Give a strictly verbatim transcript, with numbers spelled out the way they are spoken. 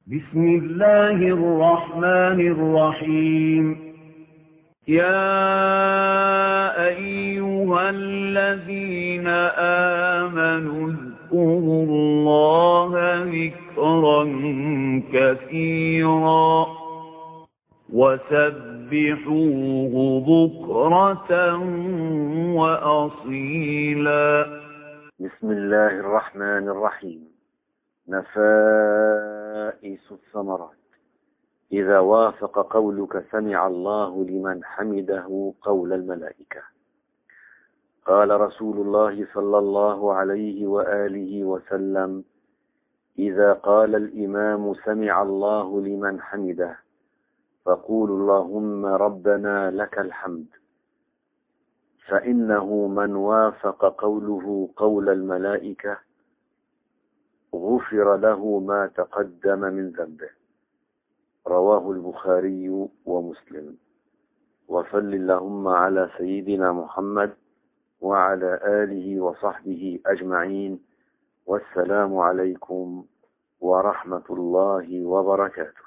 بسم الله الرحمن الرحيم. يا أيها الذين آمنوا اذكروا الله ذكرا كثيرا وسبحوه بكرة وأصيلا. بسم الله الرحمن الرحيم. نفائس الثمرات. إذا وافق قولك سمع الله لمن حمده قول الملائكة. قال رسول الله صلى الله عليه وآله وسلم: إذا قال الإمام سمع الله لمن حمده فقولوا اللهم ربنا لك الحمد، فإنه من وافق قوله قول الملائكة غفر له ما تقدم من ذنبه. رواه البخاري ومسلم. وصل اللهم على سيدنا محمد وعلى آله وصحبه أجمعين، والسلام عليكم ورحمة الله وبركاته.